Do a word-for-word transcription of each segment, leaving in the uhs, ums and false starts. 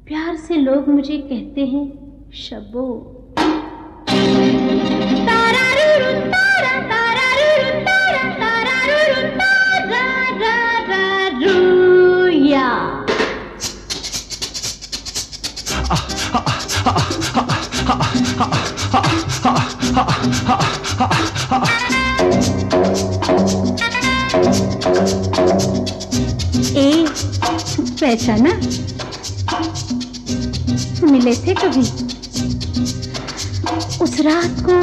प्यार से लोग मुझे कहते हैं शब्बो। ए, पहचाना? मिले थे कभी उस रात को?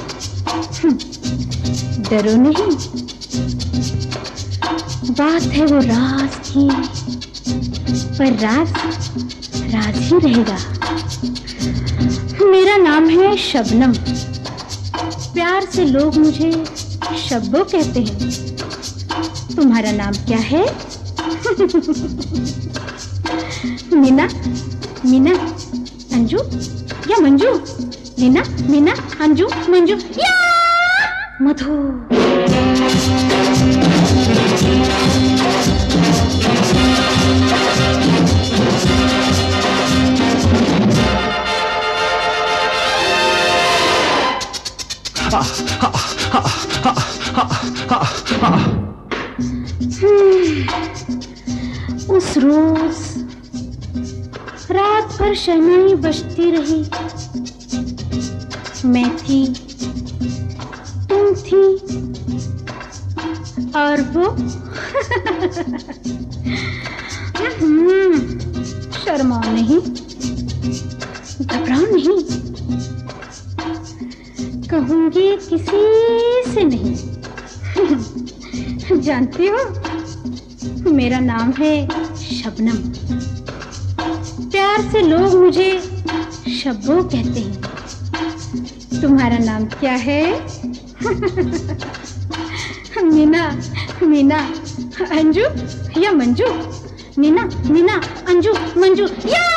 डरो नहीं, बात है वो राज की, पर राज राज ही रहेगा। मेरा नाम है शबनम, प्यार से लोग मुझे शब्बो कहते हैं। तुम्हारा नाम क्या है? मीना, मीना, अंजू या मंजू? मीना, मीना, अंजू, मंजू या मधु। उस रोज रात भर शहनाई बजती रही। मैं थी, तुम थी और वो। शर्माओ नहीं, घबराओ नहीं, कहूंगी किसी से नहीं। जानती हो, मेरा नाम है शबनम, प्यार से लोग मुझे शब्बो कहते हैं। तुम्हारा नाम क्या है? मीना, मीना, अंजू या मंजू? मीना, मीना, अंजू, मंजू या